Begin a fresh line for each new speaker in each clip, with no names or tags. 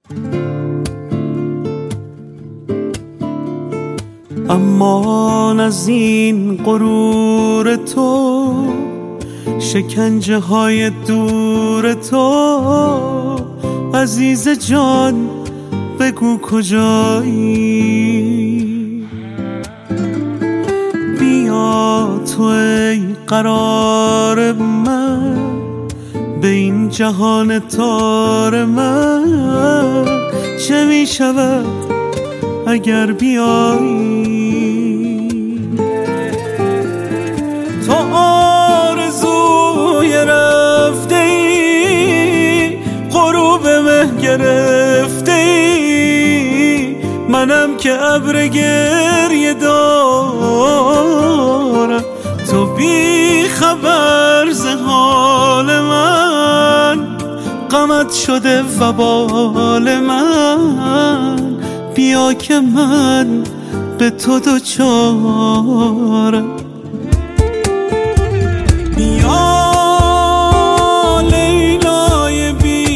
امان از این غرور تو، شکنجه های دور تو، عزیز جان بگو کجایی؟ بیا تو ای قرار من، به این جهان تار من چه می شود اگر بیایی؟ تو آرزوی رفته ای، غروب مه گرفته ای، منم که ابر گریه دارم، تو بی خبر ز حال من، غمت شده وبال من، بیا که من به تو دوچارم. بیا لیلای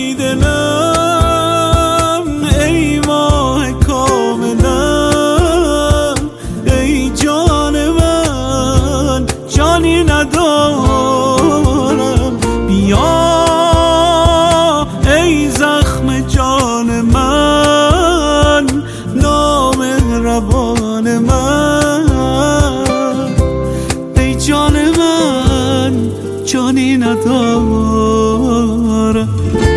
بیدلم، ای ماه کاملم، ای جان من جانی ندارم. بیا ای زخم جان من، نامهربان من، ای جان من جانی ندارم.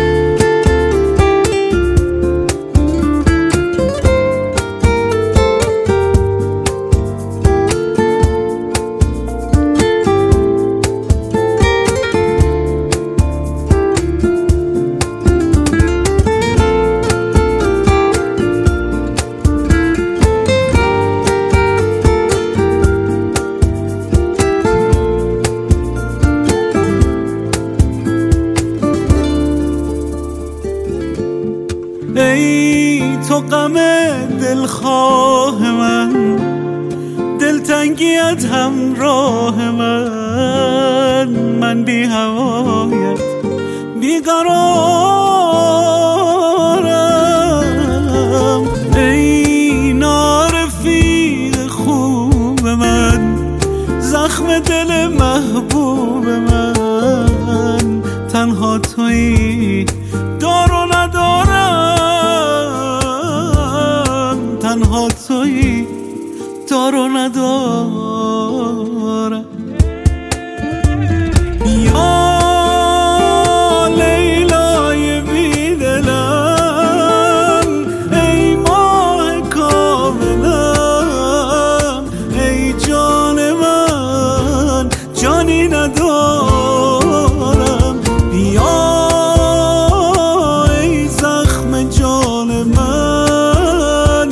ای تو غم دلخواه من، دلتنگیت همراه من بی هوایت بیقرارم. ای نارفیق خوب من، زخم دل محبوب من، تنها تویی دار و ندارم، تنها تویی دار و ندارم. بیا لیلای بیدلم، ای ماه کاملم، ای جان من جانی ندارم. بیا ای زخم جان من،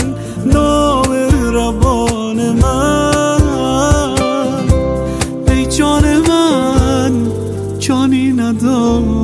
نامهربان من، ای جان من جانی ندارم.